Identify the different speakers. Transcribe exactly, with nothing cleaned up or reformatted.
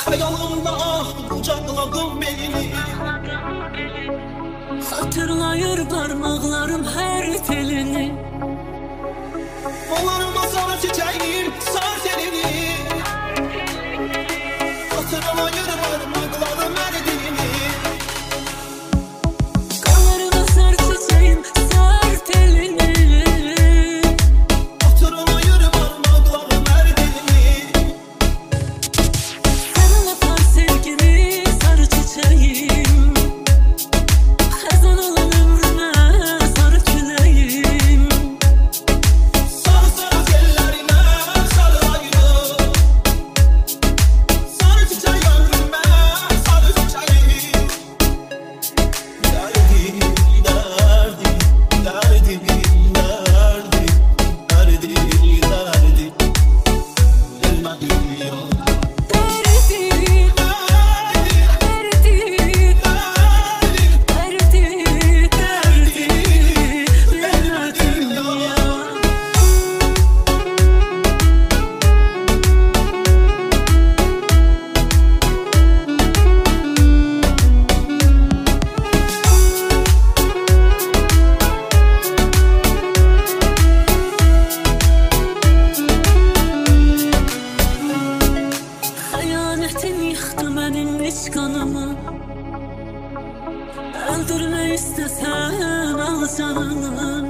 Speaker 1: Hayalımda ah kucakladın beni.
Speaker 2: Hatırlayır parmaklarım her telini.
Speaker 1: Kollarıma sar çiçeğim, sar telini. Hatırlayır parmaklarım her telini.
Speaker 2: Kollarıma sar çiçeğim, sar telini.
Speaker 1: Hatırlayır parmaklarım her telini.
Speaker 2: Sarıla sar sevgimi, sar çiçeğim. Hazan olan ömrüme sar küleğim.
Speaker 1: Sar sar tellerime sar ayrı. Sar çiçeği ömrüme sar çiçeği. Derdim derdim derdim derdim derdim derdim elma yiyor.
Speaker 2: Derdi, derdi, derdi, derdi, vermedim ya. Hayanetin yıktı benim iç kanımı. Öldürme istesen al canımı.